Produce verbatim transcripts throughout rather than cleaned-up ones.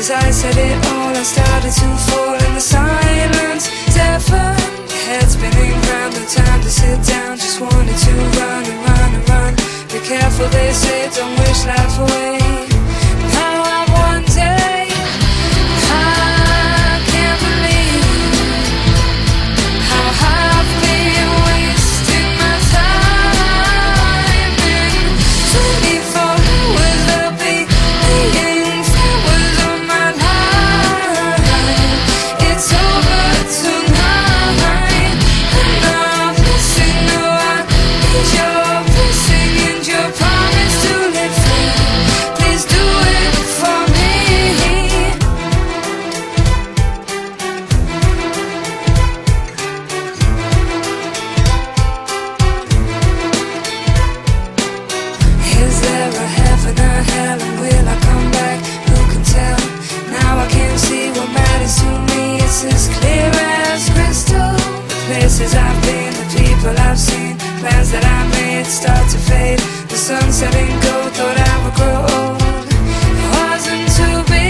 as I said it all, I started to fall in the silence. Deafened, head spinning round, no time to sit down. Just wanted to run and run and run. Be careful, they say, don't wish life away. Now I'm one day, I can't believe how I've been wasting my time. In twenty-four hours I'll be laying flowers on my life. It's over tonight, and I'm missing. No, I need your blessing and your promise to live free. Please do it for me. Is there a heaven or hell, and will I come back? Who can tell? Now I can see what matters to me. It's as clear as crystal. The places I've been, the people I've seen, plans that I made start to fade. The sun setting gold, thought I would grow old. It wasn't to be.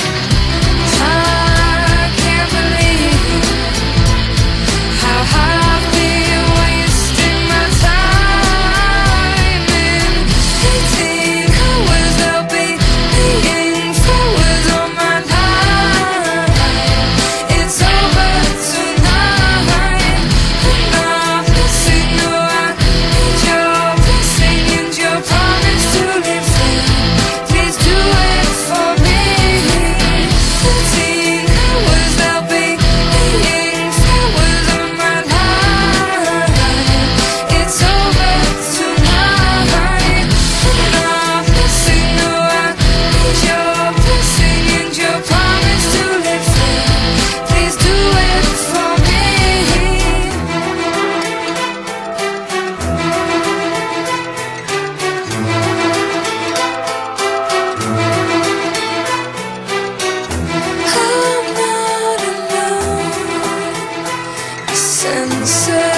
I can't believe how I've been wasting my time. In eighteen hours I'll be laying flowers on my life. It's over tonight, and I'm missing. No, I need your blessing and your promise to live free. Please do it for me. Eighteen hours I'll be laying flowers on my life. It's over tonight, and I'm missing. No, I need your blessing and your promise to live free. Please do it for me. I'm not alone. A sense of